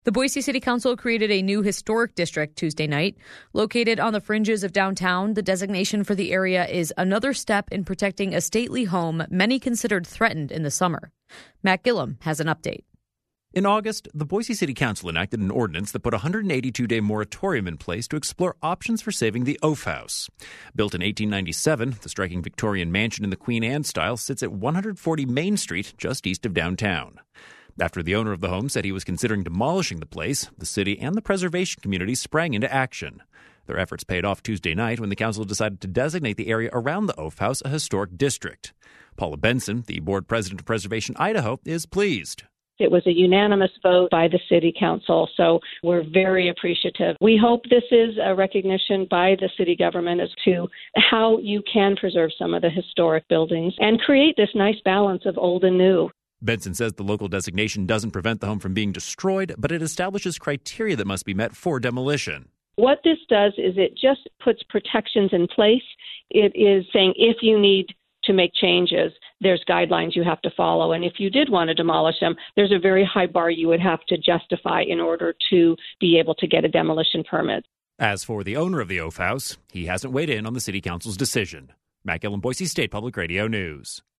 The Boise City Council created a new historic district Tuesday night. Located on the fringes of downtown, the designation for the area is another step in protecting a stately home many considered threatened in the summer. Matt Gillum has an update. In August, the Boise City Council enacted an ordinance that put a 182-day moratorium in place to explore options for saving the Oaf House. Built in 1897, the striking Victorian mansion in the Queen Anne style sits at 140 Main Street, just east of downtown. After the owner of the home said he was considering demolishing the place, the city and the preservation community sprang into action. Their efforts paid off Tuesday night when the council decided to designate the area around the Oaf House a historic district. Paula Benson, the board president of Preservation Idaho, is pleased. It was a unanimous vote by the city council, so we're very appreciative. We hope this is a recognition by the city government as to how you can preserve some of the historic buildings and create this nice balance of old and new. Benson says the local designation doesn't prevent the home from being destroyed, but it establishes criteria that must be met for demolition. What this does is it just puts protections in place. It is saying if you need to make changes, there's guidelines you have to follow. And if you did want to demolish them, there's a very high bar you would have to justify in order to be able to get a demolition permit. As for the owner of the Oaf House, he hasn't weighed in on the city council's decision. Matt Gillum, Boise State Public Radio News.